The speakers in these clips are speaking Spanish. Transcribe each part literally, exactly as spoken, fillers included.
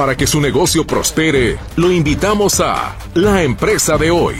Para que su negocio prospere, lo invitamos a La Empresa de Hoy.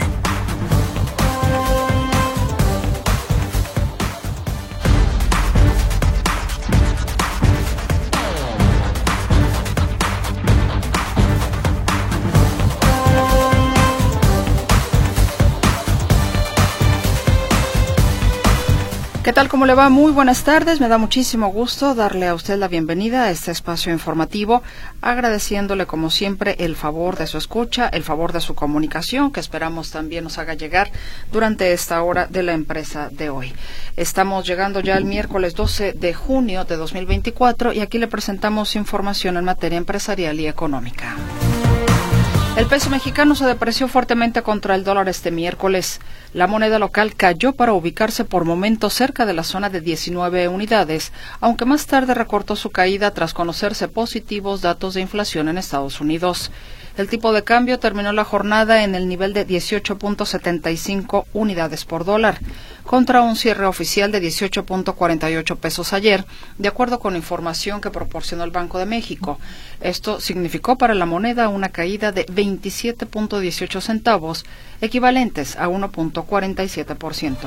¿Qué tal? ¿Cómo le va? Muy buenas tardes. Me da muchísimo gusto darle a usted la bienvenida a este espacio informativo, agradeciéndole como siempre el favor de su escucha, el favor de su comunicación, que esperamos también nos haga llegar durante esta hora de La Empresa de Hoy. Estamos llegando ya el miércoles doce de junio de dos mil veinticuatro y aquí le presentamos información en materia empresarial y económica. El peso mexicano se depreció fuertemente contra el dólar este miércoles. La moneda local cayó para ubicarse por momentos cerca de la zona de diecinueve unidades, aunque más tarde recortó su caída tras conocerse positivos datos de inflación en Estados Unidos. El tipo de cambio terminó la jornada en el nivel de dieciocho punto setenta y cinco unidades por dólar, contra un cierre oficial de dieciocho punto cuarenta y ocho pesos ayer, de acuerdo con información que proporcionó el Banco de México. Esto significó para la moneda una caída de veintisiete punto dieciocho centavos, equivalentes a uno punto cuarenta y siete por ciento.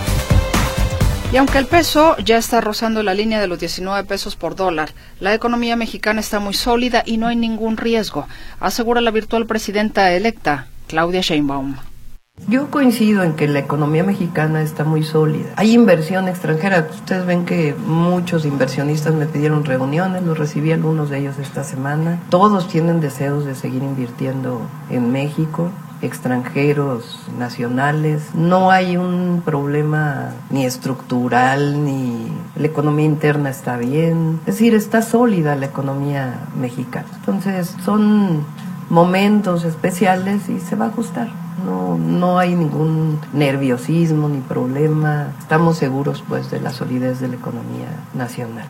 Y aunque el peso ya está rozando la línea de los diecinueve pesos por dólar, la economía mexicana está muy sólida y no hay ningún riesgo, asegura la virtual presidenta electa, Claudia Sheinbaum. Yo coincido en que la economía mexicana está muy sólida. Hay inversión extranjera. Ustedes ven que muchos inversionistas me pidieron reuniones, los recibí algunos de ellos esta semana. Todos tienen deseos de seguir invirtiendo en México, extranjeros, nacionales. No hay un problema ni estructural, ni la economía interna está bien. Es decir, está sólida la economía mexicana. Entonces, son momentos especiales y se va a ajustar. No, no hay ningún nerviosismo ni problema. Estamos seguros, pues, de la solidez de la economía nacional.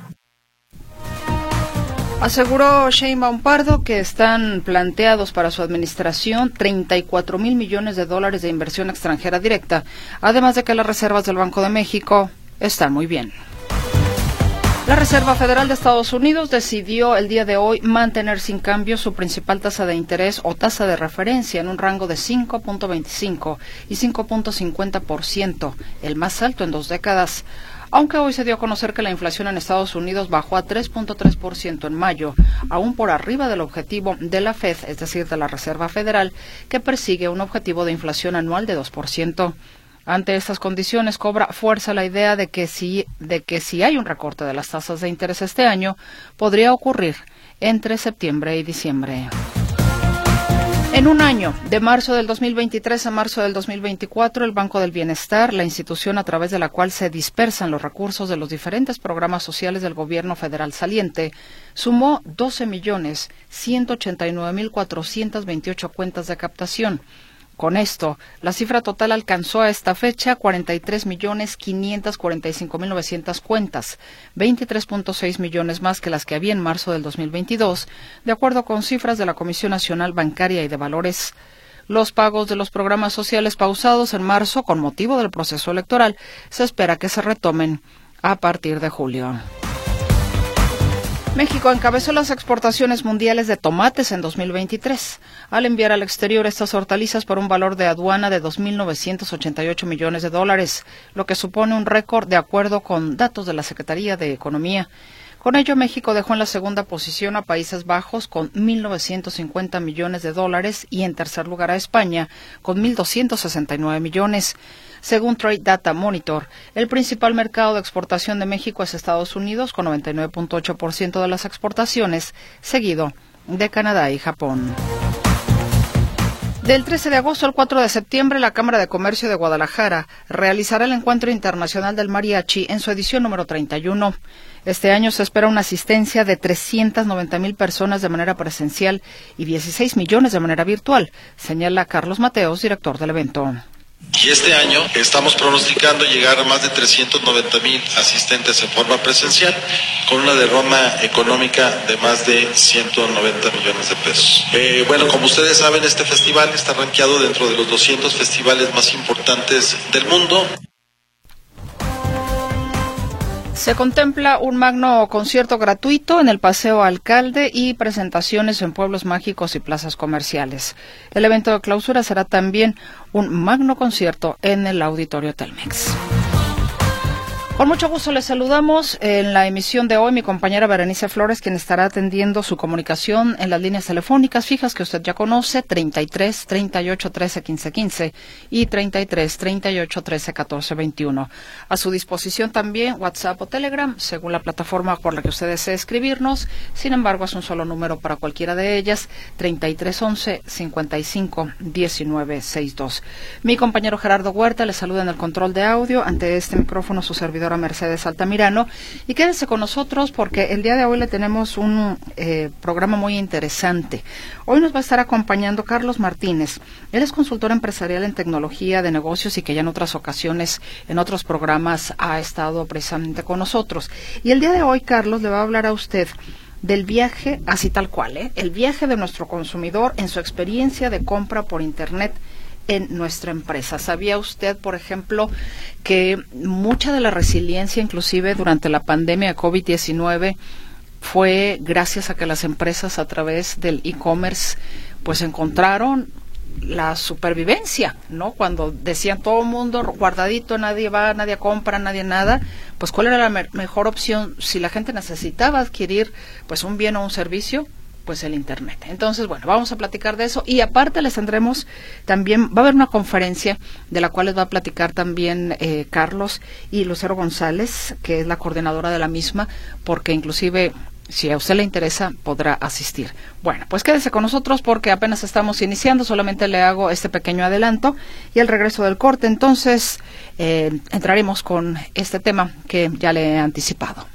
Aseguró Sheinbaum Pardo que están planteados para su administración treinta y cuatro mil millones de dólares de inversión extranjera directa, además de que las reservas del Banco de México están muy bien. La Reserva Federal de Estados Unidos decidió el día de hoy mantener sin cambio su principal tasa de interés o tasa de referencia en un rango de cinco punto veinticinco y cinco punto cincuenta por ciento, el más alto en dos décadas. Aunque hoy se dio a conocer que la inflación en Estados Unidos bajó a tres punto tres por ciento en mayo, aún por arriba del objetivo de la Fed, es decir, de la Reserva Federal, que persigue un objetivo de inflación anual de dos por ciento. Ante estas condiciones cobra fuerza la idea de que si, de que si hay un recorte de las tasas de interés este año, podría ocurrir entre septiembre y diciembre. En un año, de marzo del dos mil veintitrés a marzo del dos mil veinticuatro, el Banco del Bienestar, la institución a través de la cual se dispersan los recursos de los diferentes programas sociales del gobierno federal saliente, sumó doce millones ciento ochenta y nueve mil cuatrocientas veintiocho cuentas de captación. Con esto, la cifra total alcanzó a esta fecha cuarenta y tres millones quinientas cuarenta y cinco mil novecientas cuentas, veintitrés punto seis millones más que las que había en marzo del dos mil veintidós, de acuerdo con cifras de la Comisión Nacional Bancaria y de Valores. Los pagos de los programas sociales pausados en marzo con motivo del proceso electoral se espera que se retomen a partir de julio. México encabezó las exportaciones mundiales de tomates en dos mil veintitrés, al enviar al exterior estas hortalizas por un valor de aduana de dos mil novecientos ochenta y ocho millones de dólares, lo que supone un récord de acuerdo con datos de la Secretaría de Economía. Con ello, México dejó en la segunda posición a Países Bajos con mil novecientos cincuenta millones de dólares y en tercer lugar a España con mil doscientos sesenta y nueve millones. Según Trade Data Monitor, el principal mercado de exportación de México es Estados Unidos, con noventa y nueve punto ocho por ciento de las exportaciones, seguido de Canadá y Japón. Del trece de agosto al cuatro de septiembre, la Cámara de Comercio de Guadalajara realizará el Encuentro Internacional del Mariachi en su edición número treinta y uno. Este año se espera una asistencia de trescientas noventa mil personas de manera presencial y dieciséis millones de manera virtual, señala Carlos Mateos, director del evento. Y este año estamos pronosticando llegar a más de trescientos noventa mil asistentes en forma presencial, con una derrama económica de más de ciento noventa millones de pesos. Eh, bueno, como ustedes saben, este festival está rankeado dentro de los doscientos festivales más importantes del mundo. Se contempla un magno concierto gratuito en el Paseo Alcalde y presentaciones en pueblos mágicos y plazas comerciales. El evento de clausura será también un magno concierto en el Auditorio Telmex. Con mucho gusto les saludamos en la emisión de hoy mi compañera Berenice Flores, quien estará atendiendo su comunicación en las líneas telefónicas fijas que usted ya conoce, treinta y tres, treinta y ocho, trece, quince, quince y treinta y tres, treinta y ocho, trece, catorce, veintiuno. A su disposición también WhatsApp o Telegram, según la plataforma por la que usted desee escribirnos. Sin embargo, es un solo número para cualquiera de ellas, treinta y tres, once, cincuenta y cinco, diecinueve, sesenta y dos. Mi compañero Gerardo Huerta le saluda en el control de audio. Ante este micrófono su servidor Mercedes Altamirano, y quédese con nosotros porque el día de hoy le tenemos un eh, programa muy interesante. Hoy nos va a estar acompañando Carlos Martínez. Él es consultor empresarial en tecnología de negocios y que ya en otras ocasiones, en otros programas, ha estado precisamente con nosotros. Y el día de hoy, Carlos, le va a hablar a usted del viaje, así tal cual, ¿eh? el viaje de nuestro consumidor en su experiencia de compra por Internet en nuestra empresa. ¿Sabía usted, por ejemplo, que mucha de la resiliencia, inclusive durante la pandemia de COVID diecinueve, fue gracias a que las empresas a través del e-commerce pues encontraron la supervivencia, ¿no? Cuando decían todo el mundo guardadito, nadie va, nadie compra, nadie nada, pues ¿cuál era la me- mejor opción si la gente necesitaba adquirir pues un bien o un servicio? Pues el Internet. Entonces, bueno, vamos a platicar de eso y aparte les tendremos también, va a haber una conferencia de la cual les va a platicar también eh, Carlos y Lucero González, que es la coordinadora de la misma, porque inclusive si a usted le interesa podrá asistir. Bueno, pues quédese con nosotros porque apenas estamos iniciando, solamente le hago este pequeño adelanto y al regreso del corte entonces eh, entraremos con este tema que ya le he anticipado.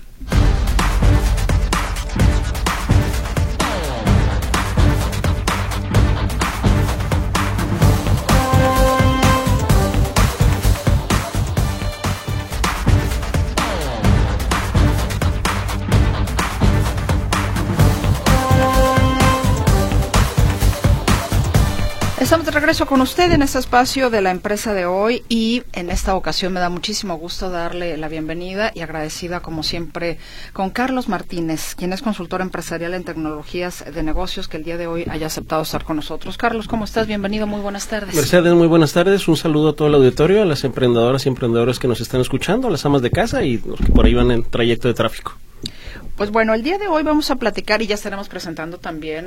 Estamos de regreso con usted en este espacio de la empresa de hoy y en esta ocasión me da muchísimo gusto darle la bienvenida y agradecida como siempre con Carlos Martínez, quien es consultor empresarial en tecnologías de negocios, que el día de hoy haya aceptado estar con nosotros. Carlos, ¿cómo estás? Bienvenido, muy buenas tardes. Mercedes, muy buenas tardes. Un saludo a todo el auditorio, a las emprendedoras y emprendedores que nos están escuchando, a las amas de casa y los que por ahí van en trayecto de tráfico. Pues bueno, el día de hoy vamos a platicar y ya estaremos presentando también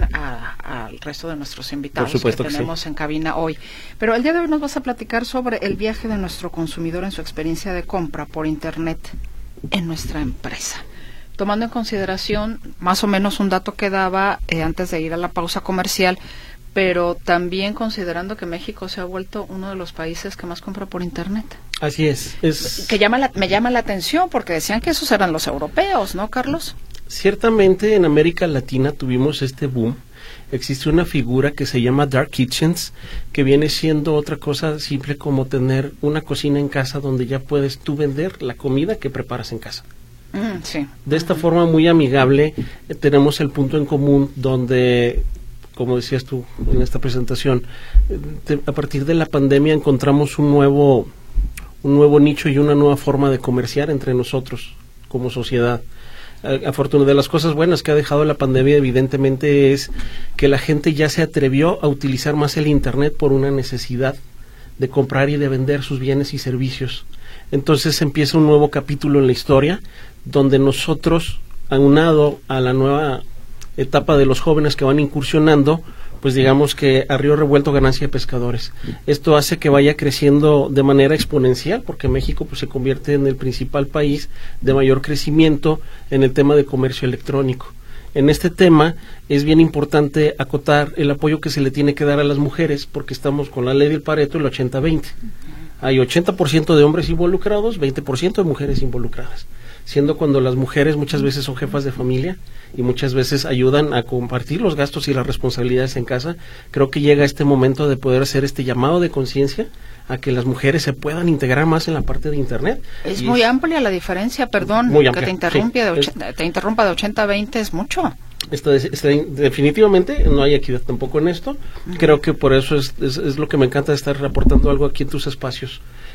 al resto de nuestros invitados que tenemos que sí. en cabina hoy. Pero el día de hoy nos vas a platicar sobre el viaje de nuestro consumidor en su experiencia de compra por Internet en nuestra empresa. Tomando en consideración más o menos un dato que daba eh, antes de ir a la pausa comercial, pero también considerando que México se ha vuelto uno de los países que más compra por Internet. Así es. es... Que llama la, me llama la atención porque decían que esos eran los europeos, ¿no, Carlos? Ciertamente en América Latina tuvimos este boom. Existe una figura que se llama Dark Kitchens, que viene siendo otra cosa simple como tener una cocina en casa donde ya puedes tú vender la comida que preparas en casa. Mm, sí. De esta uh-huh. forma muy amigable eh, tenemos el punto en común donde, como decías tú en esta presentación, te, a partir de la pandemia encontramos un nuevo, un nuevo nicho y una nueva forma de comerciar entre nosotros como sociedad. Afortunadamente, de las cosas buenas que ha dejado la pandemia evidentemente es que la gente ya se atrevió a utilizar más el Internet por una necesidad de comprar y de vender sus bienes y servicios. Entonces empieza un nuevo capítulo en la historia donde nosotros, aunado a la nueva etapa de los jóvenes que van incursionando, pues digamos que a río revuelto ganancia de pescadores. Esto hace que vaya creciendo de manera exponencial, porque México pues se convierte en el principal país de mayor crecimiento en el tema de comercio electrónico. En este tema es bien importante acotar el apoyo que se le tiene que dar a las mujeres, porque estamos con la ley del Pareto, el ochenta veinte. Hay ochenta por ciento de hombres involucrados, veinte por ciento de mujeres involucradas, siendo cuando las mujeres muchas veces son jefas de familia y muchas veces ayudan a compartir los gastos y las responsabilidades en casa. Creo que llega este momento de poder hacer este llamado de conciencia a que las mujeres se puedan integrar más en la parte de Internet. Es y muy es amplia la diferencia, perdón, muy que amplia, te interrumpa, sí. de ochenta, te interrumpa de ochenta a veinte es mucho. Esto es, es, definitivamente no hay equidad tampoco en esto. Uh-huh. Creo que por eso es, es, es lo que me encanta de estar reportando algo aquí en tus espacios,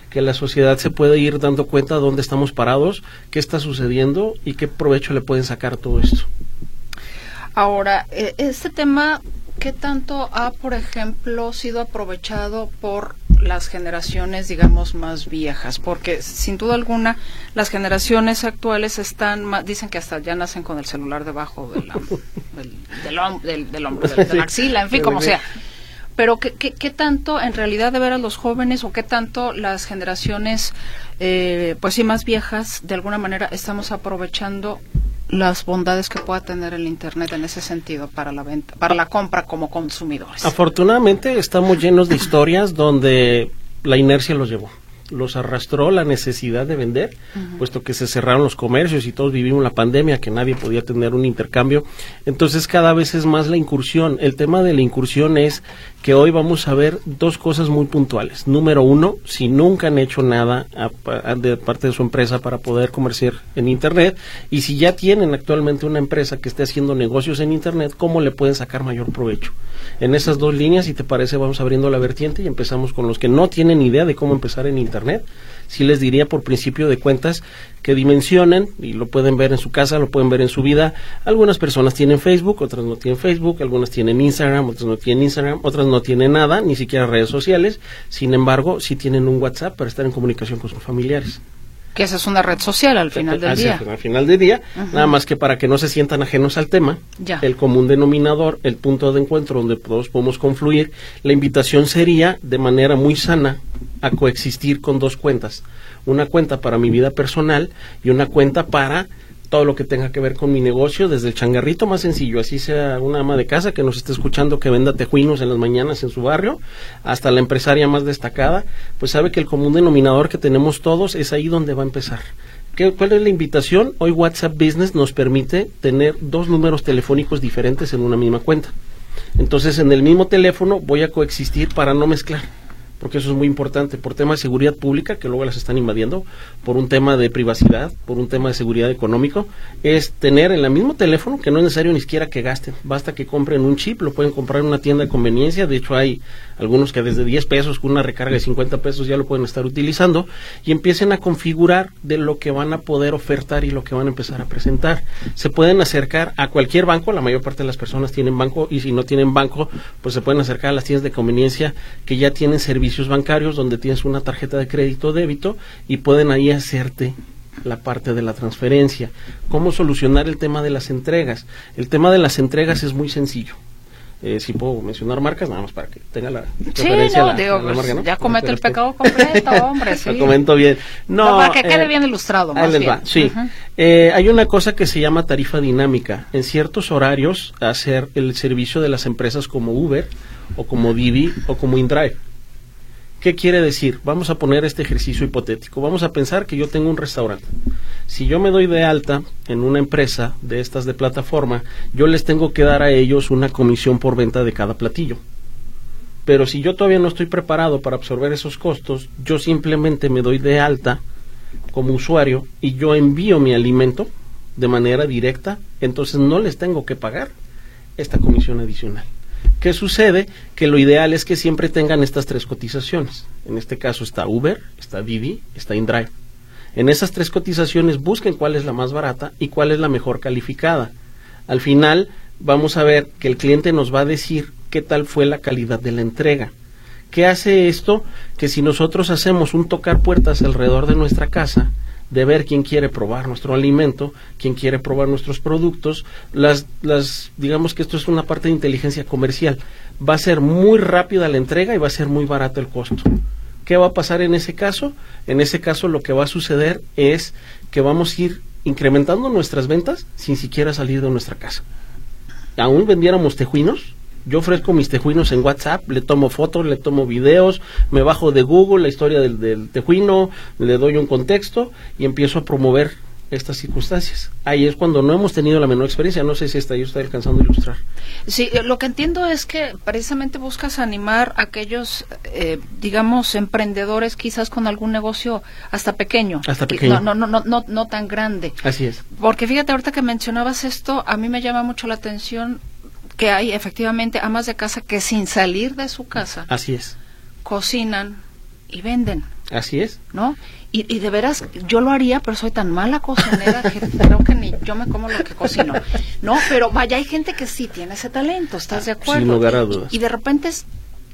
que la sociedad se puede ir dando cuenta de dónde estamos parados, qué está sucediendo y qué provecho le pueden sacar todo esto. Ahora, este tema, ¿qué tanto ha, por ejemplo, sido aprovechado por las generaciones, digamos, más viejas? Porque, sin duda alguna, las generaciones actuales están, más, dicen que hasta ya nacen con el celular debajo de la, del, del, hom- del, del hombro, de, de la axila, en fin, como sea. Pero, ¿qué, qué, qué tanto, en realidad, de ver a los jóvenes, o qué tanto las generaciones, eh, pues sí, más viejas, de alguna manera, estamos aprovechando las bondades que pueda tener el Internet en ese sentido para la venta, para la compra como consumidores? Afortunadamente estamos llenos de historias donde la inercia los llevó, los arrastró la necesidad de vender, uh-huh. puesto que se cerraron los comercios y todos vivimos la pandemia, que nadie podía tener un intercambio. Entonces cada vez es más la incursión. El tema de la incursión es que hoy vamos a ver dos cosas muy puntuales. Número uno, si nunca han hecho nada a, a, de parte de su empresa para poder comerciar en Internet, y si ya tienen actualmente una empresa que esté haciendo negocios en Internet, ¿cómo le pueden sacar mayor provecho? En esas dos líneas, si te parece, vamos abriendo la vertiente y empezamos con los que no tienen idea de cómo empezar en Internet. Sí les diría por principio de cuentas que dimensionen, y lo pueden ver en su casa, lo pueden ver en su vida. Algunas personas tienen Facebook, otras no tienen Facebook, algunas tienen Instagram, otras no tienen Instagram, otras no tienen nada, ni siquiera redes sociales. Sin embargo, sí tienen un WhatsApp para estar en comunicación con sus familiares. Que esa es una red social al final del día. Al final del día, uh-huh. nada más que para que no se sientan ajenos al tema, ya. El común denominador, el punto de encuentro donde todos podemos confluir, la invitación sería de manera muy sana a coexistir con dos cuentas. Una cuenta para mi vida personal y una cuenta para todo lo que tenga que ver con mi negocio, desde el changarrito más sencillo, así sea una ama de casa que nos esté escuchando que venda tejuinos en las mañanas en su barrio, hasta la empresaria más destacada, pues sabe que el común denominador que tenemos todos es ahí donde va a empezar. ¿Qué, ¿Cuál es la invitación? Hoy WhatsApp Business nos permite tener dos números telefónicos diferentes en una misma cuenta. Entonces, en el mismo teléfono voy a coexistir para no mezclar, porque eso es muy importante, por tema de seguridad pública, que luego las están invadiendo, por un tema de privacidad, por un tema de seguridad económico, es tener en el mismo teléfono, que no es necesario ni siquiera que gasten, basta que compren un chip, lo pueden comprar en una tienda de conveniencia. De hecho hay algunos que desde diez pesos, con una recarga de cincuenta pesos ya lo pueden estar utilizando, y empiecen a configurar de lo que van a poder ofertar y lo que van a empezar a presentar. Se pueden acercar a cualquier banco, la mayor parte de las personas tienen banco, y si no tienen banco, pues se pueden acercar a las tiendas de conveniencia que ya tienen servicios bancarios donde tienes una tarjeta de crédito o débito y pueden ahí hacerte la parte de la transferencia. ¿Cómo solucionar el tema de las entregas? El tema de las entregas es muy sencillo. Eh, si puedo mencionar marcas, nada más para que tenga la referencia. Sí, no, la, digo, la marca, pues, ¿no? ya comete el pecado completo, hombre, sí. Lo comento bien. No, no, para que quede eh, bien ilustrado, más ahí les bien. va, sí. Uh-huh. Eh, hay una cosa que se llama tarifa dinámica. En ciertos horarios, hacer el servicio de las empresas como Uber, o como Didi, o como InDrive. ¿Qué quiere decir? Vamos a poner este ejercicio hipotético. Vamos a pensar que yo tengo un restaurante. Si yo me doy de alta en una empresa de estas de plataforma, yo les tengo que dar a ellos una comisión por venta de cada platillo. Pero si yo todavía no estoy preparado para absorber esos costos, yo simplemente me doy de alta como usuario y yo envío mi alimento de manera directa, entonces no les tengo que pagar esta comisión adicional. ¿Qué sucede? Que lo ideal es que siempre tengan estas tres cotizaciones. En este caso está Uber, está Didi, está InDrive. En esas tres cotizaciones busquen cuál es la más barata y cuál es la mejor calificada. Al final vamos a ver que el cliente nos va a decir qué tal fue la calidad de la entrega. ¿Qué hace esto? Que si nosotros hacemos un tocar puertas alrededor de nuestra casa, de ver quién quiere probar nuestro alimento, quién quiere probar nuestros productos, las, las, digamos que esto es una parte de inteligencia comercial, va a ser muy rápida la entrega y va a ser muy barato el costo. ¿Qué va a pasar en ese caso? En ese caso lo que va a suceder es que vamos a ir incrementando nuestras ventas sin siquiera salir de nuestra casa. Aún vendiéramos tejuinos, yo ofrezco mis tejuinos en WhatsApp, le tomo fotos, le tomo videos, me bajo de Google la historia del, del tejuino, le doy un contexto y empiezo a promover estas circunstancias. Ahí es cuando no hemos tenido la menor experiencia. No sé si hasta yo estoy alcanzando a ilustrar. Sí, lo que entiendo es que precisamente buscas animar a aquellos, eh, digamos, emprendedores quizás con algún negocio hasta pequeño. Hasta pequeño. No, no, no, no, no tan grande. Así es. Porque fíjate, ahorita que mencionabas esto, a mí me llama mucho la atención que hay efectivamente amas de casa que sin salir de su casa así es, cocinan y venden. Así es. ¿No? Y, y de veras, yo lo haría, pero soy tan mala cocinera que creo que ni yo me como lo que cocino. No, pero vaya, hay gente que sí tiene ese talento, ¿estás de acuerdo? Sin lugar a dudas. Y, y de repente es,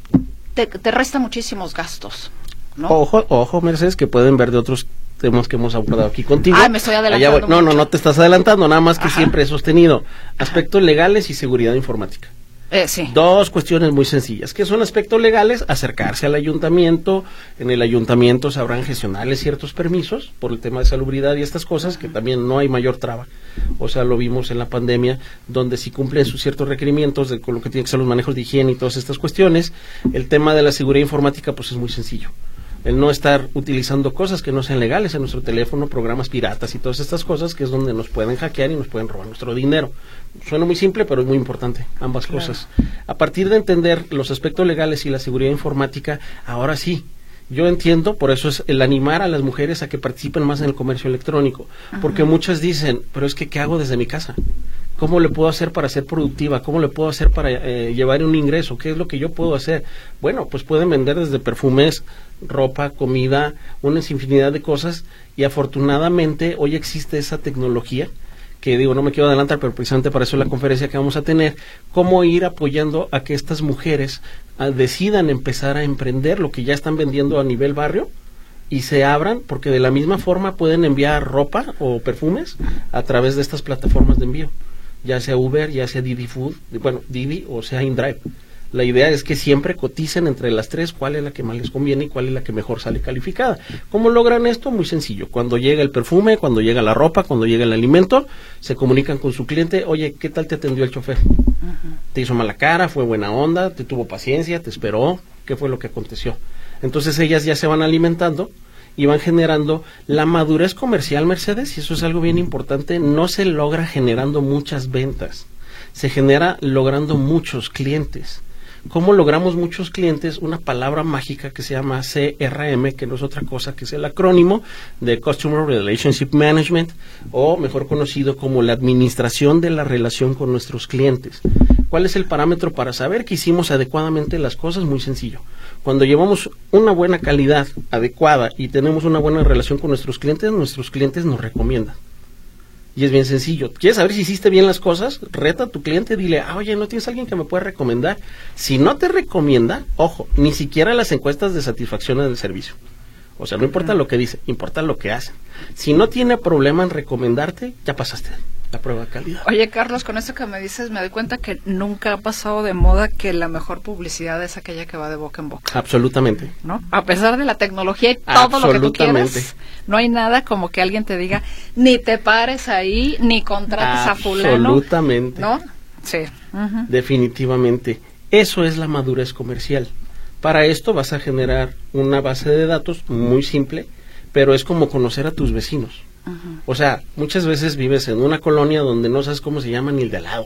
te, te resta muchísimos gastos, ¿no? Ojo, ojo, Mercedes, que pueden ver de otros temas que hemos abordado aquí contigo. Ah, me estoy adelantando. Allá, no, no, no te estás adelantando, nada más que Ajá. siempre he sostenido aspectos Ajá. legales y seguridad informática. Eh, sí. Dos cuestiones muy sencillas. ¿Qué son aspectos legales? Acercarse al ayuntamiento. En el ayuntamiento sabrán gestionarles ciertos permisos por el tema de salubridad y estas cosas, que también no hay mayor traba. O sea, lo vimos en la pandemia, donde si cumplen sus ciertos requerimientos de con lo que tienen que ser los manejos de higiene y todas estas cuestiones. El tema de la seguridad informática, pues es muy sencillo. El no estar utilizando cosas que no sean legales en nuestro teléfono, programas piratas y todas estas cosas, que es donde nos pueden hackear y nos pueden robar nuestro dinero. Suena muy simple, pero es muy importante, ambas claro. cosas. A partir de entender los aspectos legales y la seguridad informática, ahora sí, yo entiendo, por eso es el animar a las mujeres a que participen más en el comercio electrónico, Ajá. porque muchas dicen, pero es que ¿qué hago desde mi casa? ¿Cómo le puedo hacer para ser productiva? ¿Cómo le puedo hacer para eh, llevar un ingreso? ¿Qué es lo que yo puedo hacer? Bueno, pues pueden vender desde perfumes, ropa, comida, una infinidad de cosas, y afortunadamente hoy existe esa tecnología, que digo, no me quiero adelantar, pero precisamente para eso es la conferencia que vamos a tener, cómo ir apoyando a que estas mujeres a, decidan empezar a emprender lo que ya están vendiendo a nivel barrio, y se abran, porque de la misma forma pueden enviar ropa o perfumes a través de estas plataformas de envío, ya sea Uber, ya sea Didi Food, bueno, Didi o sea InDrive. La idea es que siempre coticen entre las tres cuál es la que más les conviene y cuál es la que mejor sale calificada. ¿Cómo logran esto? Muy sencillo. Cuando llega el perfume, cuando llega la ropa, cuando llega el alimento, se comunican con su cliente. Oye, ¿qué tal te atendió el chofer? Uh-huh. ¿Te hizo mala cara? ¿Fue buena onda? ¿Te tuvo paciencia? ¿Te esperó? ¿Qué fue lo que aconteció? Entonces ellas ya se van alimentando y van generando la madurez comercial, Mercedes, y eso es algo bien importante. No se logra generando muchas ventas, se genera logrando muchos clientes. ¿Cómo logramos muchos clientes? Una palabra mágica que se llama C R M, que no es otra cosa que es el acrónimo de Customer Relationship Management, o mejor conocido como la administración de la relación con nuestros clientes. ¿Cuál es el parámetro para saber que hicimos adecuadamente las cosas? Muy sencillo. Cuando llevamos una buena calidad adecuada y tenemos una buena relación con nuestros clientes, nuestros clientes nos recomiendan. Y es bien sencillo. ¿Quieres saber si hiciste bien las cosas? Reta a tu cliente, dile, ah, oye, ¿no tienes alguien que me pueda recomendar? Si no te recomienda, ojo, ni siquiera las encuestas de satisfacción del servicio. O sea, no importa lo que dice, importa lo que hacen. Si no tiene problema en recomendarte, ya pasaste la prueba de calidad. Oye, Carlos, con esto que me dices, me doy cuenta que nunca ha pasado de moda que la mejor publicidad es aquella que va de boca en boca. Absolutamente. ¿No? A pesar de la tecnología y todo lo que tú quieras, no hay nada como que alguien te diga, ni te pares ahí, ni contrates a fulano. Absolutamente. ¿No? Sí. Uh-huh. Definitivamente. Eso es la madurez comercial. Para esto vas a generar una base de datos muy simple, pero es como conocer a tus vecinos. Uh-huh. O sea, muchas veces vives en una colonia donde no sabes cómo se llama ni el de al lado.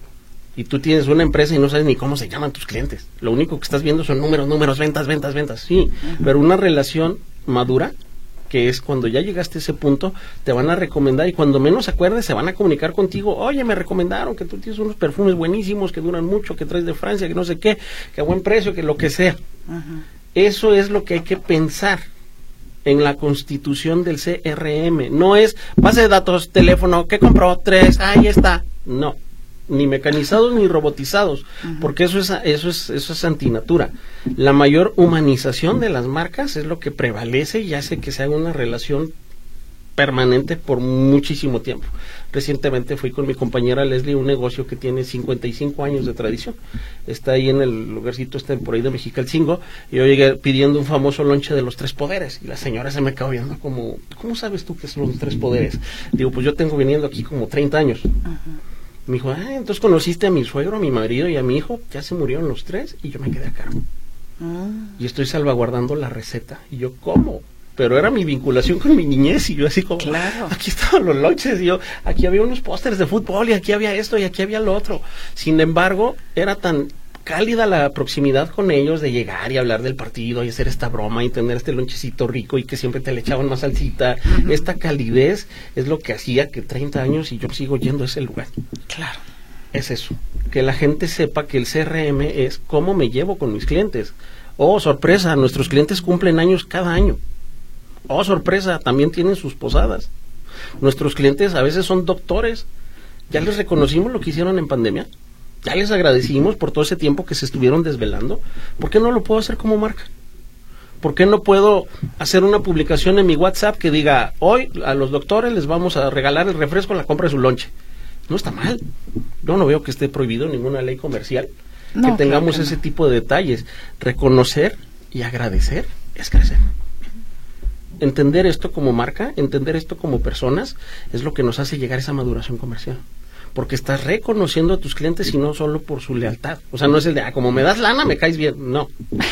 Y tú tienes una empresa y no sabes ni cómo se llaman tus clientes. Lo único que estás viendo son números, números, ventas, ventas, ventas. Sí, uh-huh. Pero una relación madura, que es cuando ya llegaste a ese punto, te van a recomendar y cuando menos acuerdes se van a comunicar contigo. Oye, me recomendaron que tú tienes unos perfumes buenísimos, que duran mucho, que traes de Francia, que no sé qué, que a buen precio, que lo que sea. Uh-huh. Eso es lo que hay que pensar en la constitución del C R M. No es base de datos, teléfono, ¿qué compró? Tres, ahí está. No, ni mecanizados ni robotizados, uh-huh. porque eso es, eso es, eso es antinatura. La mayor humanización de las marcas es lo que prevalece y hace que se haga una relación permanente por muchísimo tiempo. Recientemente fui con mi compañera Leslie a un negocio que tiene cincuenta y cinco años de tradición. Está ahí en el lugarcito este por ahí de Mexicalcingo, y yo llegué pidiendo un famoso lonche de los tres poderes, y la señora se me quedó viendo como, ¿cómo sabes tú qué son los tres poderes? Digo, pues yo tengo viniendo aquí como treinta años. Uh-huh. Me dijo, ah, entonces conociste a mi suegro, a mi marido y a mi hijo, ya se murieron los tres y yo me quedé a cargo. Uh-huh. Y estoy salvaguardando la receta. Y yo, ¿cómo? Pero era mi vinculación con mi niñez y yo así como, claro. Aquí estaban los lonches y yo, aquí había unos pósters de fútbol y aquí había esto y aquí había lo otro. Sin embargo, era tan cálida la proximidad con ellos de llegar y hablar del partido y hacer esta broma y tener este lonchecito rico y que siempre te le echaban más salsita. Uh-huh. Esta calidez es lo que hacía que treinta años y yo sigo yendo a ese lugar. Claro. Es eso, que la gente sepa que el C R M es cómo me llevo con mis clientes. Oh, sorpresa, nuestros clientes cumplen años cada año. Oh, sorpresa, también tienen sus posadas. Nuestros clientes a veces son doctores. Ya les reconocimos lo que hicieron en pandemia. Ya les agradecimos por todo ese tiempo que se estuvieron desvelando. ¿Por qué no lo puedo hacer como marca? ¿Por qué no puedo hacer una publicación en mi WhatsApp que diga, hoy a los doctores les vamos a regalar el refresco en la compra de su lonche? No está mal. Yo no veo que esté prohibido en ninguna ley comercial no, que tengamos claro que ese no. tipo de detalles. Reconocer y agradecer es crecer. Entender esto como marca, entender esto como personas, es lo que nos hace llegar a esa maduración comercial. Porque estás reconociendo a tus clientes y no solo por su lealtad. O sea, no es el de, ah, como me das lana, me caes bien. No.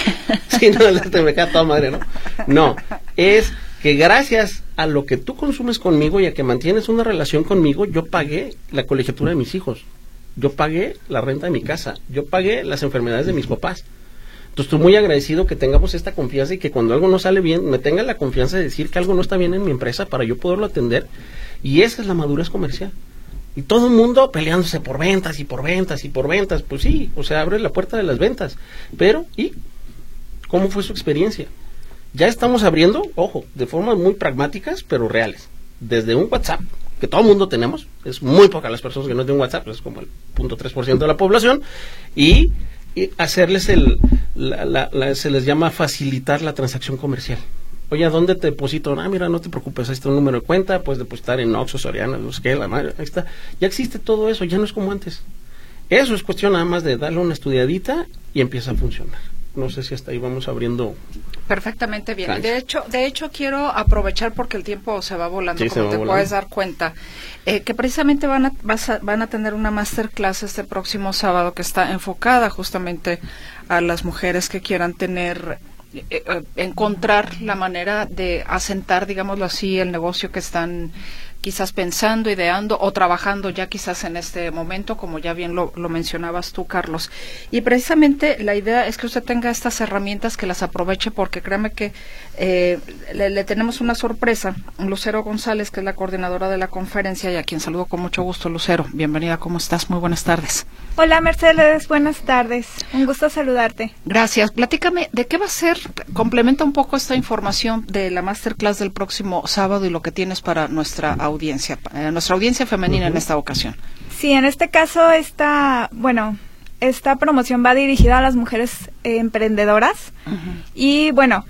Sí, no, te me cae toda madre, ¿no? No. Es que gracias a lo que tú consumes conmigo y a que mantienes una relación conmigo, yo pagué la colegiatura de mis hijos. Yo pagué la renta de mi casa. Yo pagué las enfermedades de mis papás. Entonces, estoy muy agradecido que tengamos esta confianza y que cuando algo no sale bien, me tenga la confianza de decir que algo no está bien en mi empresa para yo poderlo atender. Y esa es la madurez comercial. Y todo el mundo peleándose por ventas y por ventas y por ventas. Pues sí, o sea, abre la puerta de las ventas. Pero, ¿y cómo fue su experiencia? Ya estamos abriendo, ojo, de formas muy pragmáticas, pero reales. Desde un WhatsApp, que todo el mundo tenemos. Es muy pocas las personas que no tienen WhatsApp, es como el cero punto tres por ciento de la población. Y, y hacerles el, la, la, la, se les llama facilitar la transacción comercial. Oye, ¿a dónde te deposito? Ah, mira, no te preocupes, ahí está un número de cuenta, puedes depositar en Oxxo, Soriana, no sé qué, la madre, ahí está. Ya existe todo eso, ya no es como antes. Eso es cuestión nada más de darle una estudiadita y empieza a funcionar. No sé si hasta ahí vamos abriendo. Perfectamente bien. Cancha. De hecho, de hecho quiero aprovechar porque el tiempo se va volando, sí, como va te volando. puedes dar cuenta, eh, que precisamente van a, vas a, van a tener una masterclass este próximo sábado que está enfocada justamente a las mujeres que quieran tener Eh, eh, encontrar la manera de asentar, digámoslo así, el negocio que están quizás pensando, ideando o trabajando ya quizás en este momento, como ya bien lo, lo mencionabas tú, Carlos. Y precisamente la idea es que usted tenga estas herramientas, que las aproveche, porque créame que eh, le, le tenemos una sorpresa. Lucero González, que es la coordinadora de la conferencia y a quien saludo con mucho gusto. Lucero, bienvenida, ¿cómo estás? Muy buenas tardes. Hola, Mercedes, buenas tardes. Un gusto saludarte. Gracias. Platícame, ¿de qué va a ser? Complementa un poco esta información de la masterclass del próximo sábado y lo que tienes para nuestra audiencia, eh, nuestra audiencia femenina uh-huh. en esta ocasión. Sí, en este caso, esta, bueno, esta promoción va dirigida a las mujeres eh, emprendedoras. Uh-huh. Y bueno,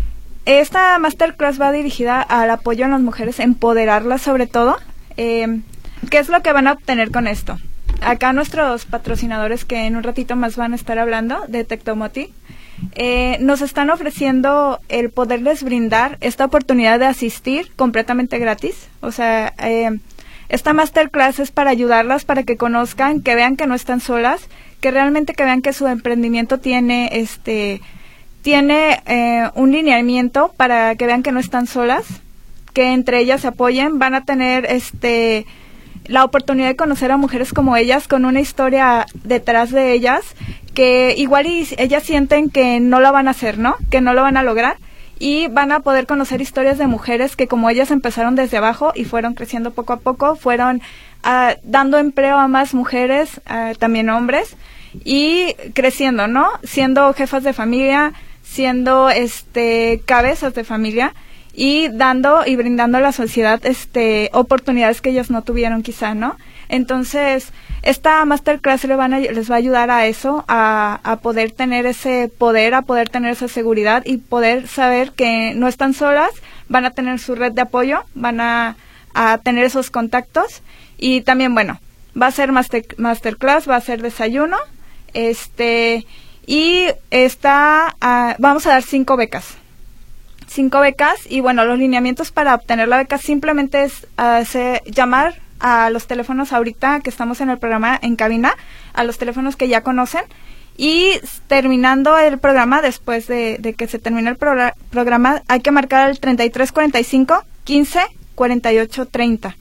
esta masterclass va dirigida al apoyo a las mujeres, empoderarlas sobre todo. Eh, ¿Qué es lo que van a obtener con esto? Acá nuestros patrocinadores, que en un ratito más van a estar hablando, de Tectomoti, eh, nos están ofreciendo el poderles brindar esta oportunidad de asistir completamente gratis. O sea, eh, esta masterclass es para ayudarlas, para que conozcan, que vean que no están solas, que realmente que vean que su emprendimiento tiene este tiene eh, un lineamiento, para que vean que no están solas, que entre ellas se apoyen. Van a tener este la oportunidad de conocer a mujeres como ellas, con una historia detrás de ellas, que igual y ellas sienten que no lo van a hacer, ¿no? Que no lo van a lograr, y van a poder conocer historias de mujeres que como ellas empezaron desde abajo y fueron creciendo poco a poco, fueron uh, dando empleo a más mujeres, uh, también hombres, y creciendo, ¿no? Siendo jefas de familia, siendo este cabezas de familia, y dando y brindando a la sociedad este oportunidades que ellos no tuvieron quizá, ¿no? Entonces, esta masterclass les, van a, les va a ayudar a eso, a, a poder tener ese poder, a poder tener esa seguridad y poder saber que no están solas, van a tener su red de apoyo, van a, a tener esos contactos. Y también, bueno, va a ser master, masterclass, va a ser desayuno, este y está, uh, vamos a dar cinco becas. Cinco becas, y bueno, los lineamientos para obtener la beca simplemente es hacer, llamar a los teléfonos ahorita que estamos en el programa en cabina, a los teléfonos que ya conocen, y terminando el programa, después de, de que se termine el progr- programa, hay que marcar el treinta y tres cuarenta y cinco, quince, cuarenta y ocho, treinta.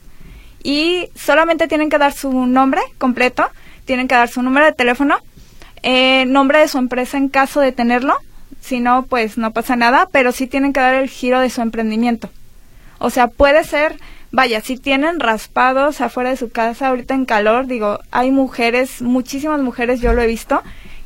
Y solamente tienen que dar su nombre completo, tienen que dar su número de teléfono, eh, nombre de su empresa en caso de tenerlo. Si no, pues no pasa nada, pero sí tienen que dar el giro de su emprendimiento. O sea, puede ser, vaya, si tienen raspados afuera de su casa ahorita en calor, digo, hay mujeres, muchísimas mujeres, yo lo he visto,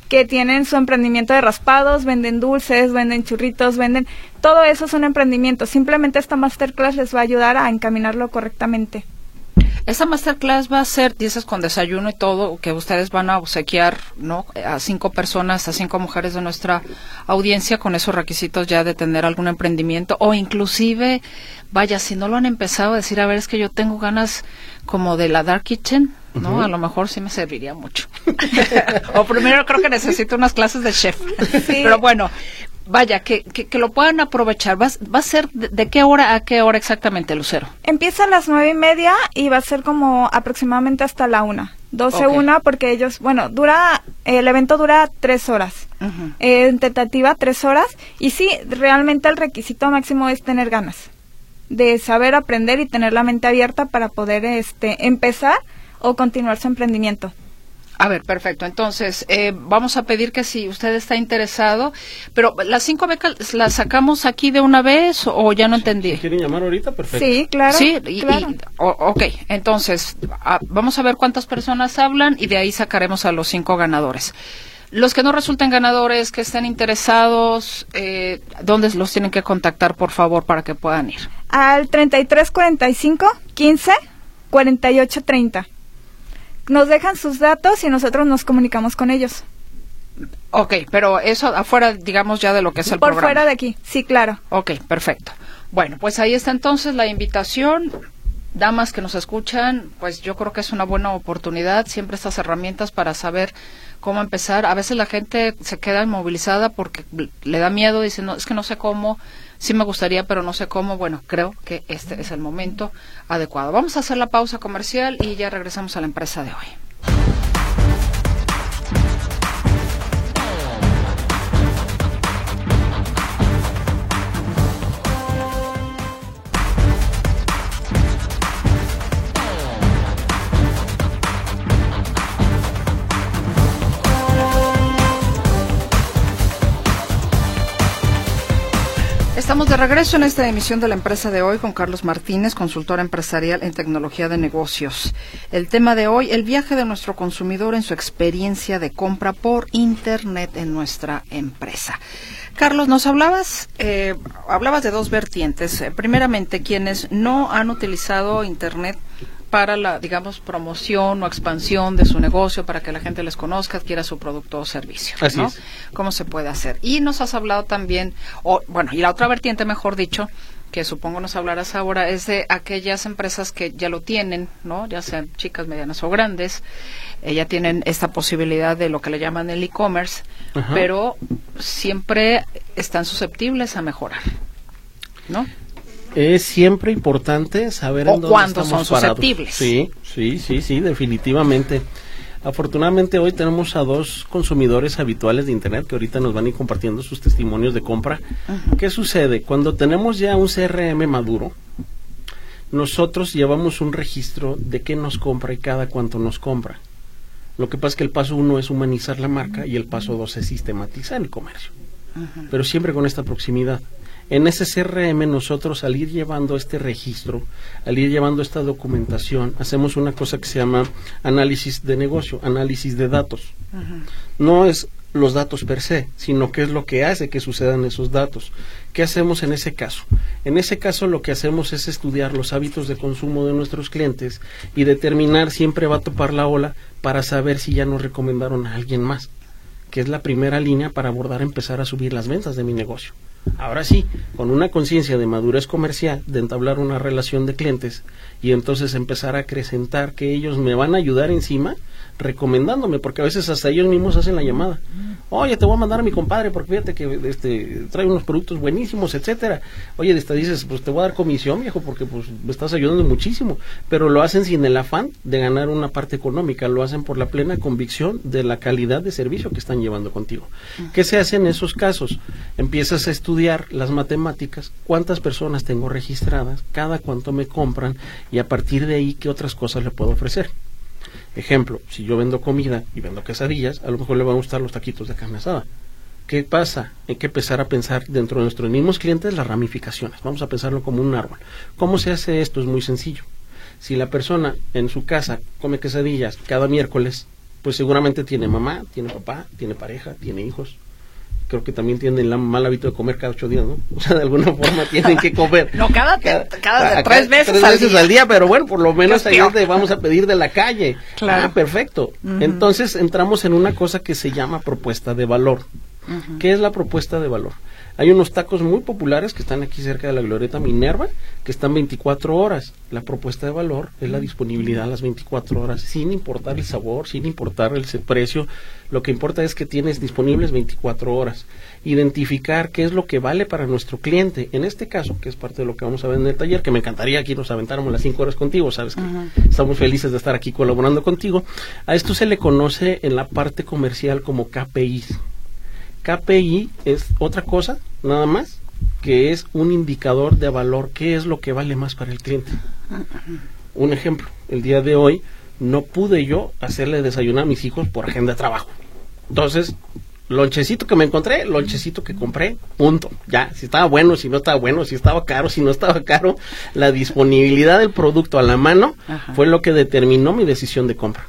que tienen su emprendimiento de raspados, venden dulces, venden churritos, venden... Todo eso es un emprendimiento. Simplemente esta masterclass les va a ayudar a encaminarlo correctamente. Esta masterclass va a ser, dices, con desayuno y todo, que ustedes van a obsequiar, ¿no?, a cinco personas, a cinco mujeres de nuestra audiencia con esos requisitos ya de tener algún emprendimiento, o inclusive, vaya, si no lo han empezado a decir, a ver, es que yo tengo ganas como de la Dark Kitchen, ¿no? Uh-huh. A lo mejor sí me serviría mucho. O primero creo que necesito unas clases de chef. Sí. Pero bueno, vaya, que, que, que lo puedan aprovechar. ¿Va, va a ser de, de qué hora a qué hora exactamente, Lucero? Empieza a las nueve y media y va a ser como aproximadamente hasta la una. doce, okay. Una, porque ellos, bueno, dura, el evento dura tres horas. Uh-huh. eh, en tentativa tres horas. Y sí, realmente el requisito máximo es tener ganas de saber aprender y tener la mente abierta para poder este empezar o continuar su emprendimiento. A ver, perfecto. Entonces, eh, vamos a pedir que si usted está interesado, pero las cinco becas las sacamos aquí de una vez o ya no entendí. ¿Quieren llamar ahorita? Perfecto. Sí, claro. Sí, y, claro. Y, o, ok, entonces, a, vamos a ver cuántas personas hablan y de ahí sacaremos a los cinco ganadores. Los que no resulten ganadores, que estén interesados, eh, ¿dónde los tienen que contactar, por favor, para que puedan ir? Al treinta y tres cuarenta y cinco quince cuarenta y ocho treinta. Nos dejan sus datos y nosotros nos comunicamos con ellos. Ok, pero eso afuera, digamos, ya de lo que es el Por programa. Por fuera de aquí, sí, claro. Ok, perfecto. Bueno, pues ahí está entonces la invitación. Damas que nos escuchan, pues yo creo que es una buena oportunidad, siempre estas herramientas para saber cómo empezar. A veces la gente se queda inmovilizada porque le da miedo, dice, no, es que no sé cómo, sí me gustaría, pero no sé cómo. Bueno, creo que este es el momento adecuado. Vamos a hacer la pausa comercial y ya regresamos a la empresa de hoy. Estamos de regreso en esta emisión de la empresa de hoy con Carlos Martínez, consultor empresarial en tecnología de negocios. El tema de hoy, el viaje de nuestro consumidor en su experiencia de compra por Internet en nuestra empresa. Carlos, nos hablabas, eh, hablabas de dos vertientes. Eh, primeramente, quienes no han utilizado Internet para la, digamos, promoción o expansión de su negocio, para que la gente les conozca, adquiera su producto o servicio. Así ¿no? es. ¿Cómo se puede hacer? Y nos has hablado también, o bueno, y la otra vertiente, mejor dicho, que supongo nos hablarás ahora, es de aquellas empresas que ya lo tienen, ¿no? Ya sean chicas, medianas o grandes, eh, ya tienen esta posibilidad de lo que le llaman el e-commerce, ajá, pero siempre están susceptibles a mejorar, ¿no? Es siempre importante saber o en dónde cuándo estamos son parados. susceptibles. Sí, sí, sí, sí, definitivamente. Afortunadamente hoy tenemos a dos consumidores habituales de Internet que ahorita nos van a ir compartiendo sus testimonios de compra. Uh-huh. ¿Qué sucede? Cuando tenemos ya un C R M maduro, nosotros llevamos un registro de qué nos compra y cada cuánto nos compra. Lo que pasa es que el paso uno es humanizar la marca y el paso dos es sistematizar el comercio. Uh-huh. Pero siempre con esta proximidad. En ese C R M nosotros, al ir llevando este registro, al ir llevando esta documentación, hacemos una cosa que se llama análisis de negocio, análisis de datos. Uh-huh. No es los datos per se, sino qué es lo que hace que sucedan esos datos. ¿Qué hacemos en ese caso? En ese caso lo que hacemos es estudiar los hábitos de consumo de nuestros clientes y determinar, siempre va a topar la ola, para saber si ya nos recomendaron a alguien más, que es la primera línea para abordar, empezar a subir las ventas de mi negocio. Ahora sí, con una conciencia de madurez comercial, de entablar una relación de clientes y entonces empezar a acrecentar que ellos me van a ayudar encima recomendándome, porque a veces hasta ellos mismos hacen la llamada. Oye, te voy a mandar a mi compadre porque fíjate que este trae unos productos buenísimos, etcétera. Oye, esta dices, pues te voy a dar comisión, viejo, porque pues me estás ayudando muchísimo, pero lo hacen sin el afán de ganar una parte económica, lo hacen por la plena convicción de la calidad de servicio que están llevando contigo. ¿Qué se hace en esos casos? Empiezas a estudiar las matemáticas, cuántas personas tengo registradas, cada cuánto me compran y a partir de ahí qué otras cosas le puedo ofrecer. Ejemplo, si yo vendo comida y vendo quesadillas, a lo mejor le van a gustar los taquitos de carne asada. ¿Qué pasa? Hay que empezar a pensar dentro de nuestros mismos clientes las ramificaciones. Vamos a pensarlo como un árbol. ¿Cómo se hace esto? Es muy sencillo. Si la persona en su casa come quesadillas cada miércoles, pues seguramente tiene mamá, tiene papá, tiene pareja, tiene hijos. Creo que también tienen el mal hábito de comer cada ocho días, ¿no? O sea, de alguna forma tienen que comer. No, cada, cada, cada, cada tres veces, tres al, veces día. al día, pero bueno, por lo menos ahí te vamos a pedir de la calle. Claro. Ah, perfecto. Uh-huh. Entonces entramos en una cosa que se llama propuesta de valor. Uh-huh. ¿Qué es la propuesta de valor? Hay unos tacos muy populares que están aquí cerca de la Glorieta Minerva, que están veinticuatro horas. La propuesta de valor es la disponibilidad a las veinticuatro horas, sin importar el sabor, sin importar el precio. Lo que importa es que tienes disponibles veinticuatro horas. Identificar qué es lo que vale para nuestro cliente. En este caso, que es parte de lo que vamos a ver en el taller, que me encantaría aquí nos aventáramos las cinco horas contigo, sabes que uh-huh. estamos felices de estar aquí colaborando contigo. A esto se le conoce en la parte comercial como K P Is. K P I es otra cosa, nada más, que es un indicador de valor. ¿Qué es lo que vale más para el cliente? Un ejemplo, el día de hoy no pude yo hacerle desayunar a mis hijos por agenda de trabajo. Entonces, lonchecito que me encontré, lonchecito que compré, punto. Ya, si estaba bueno, si no estaba bueno, si estaba caro, si no estaba caro, la disponibilidad del producto a la mano Ajá. fue lo que determinó mi decisión de compra.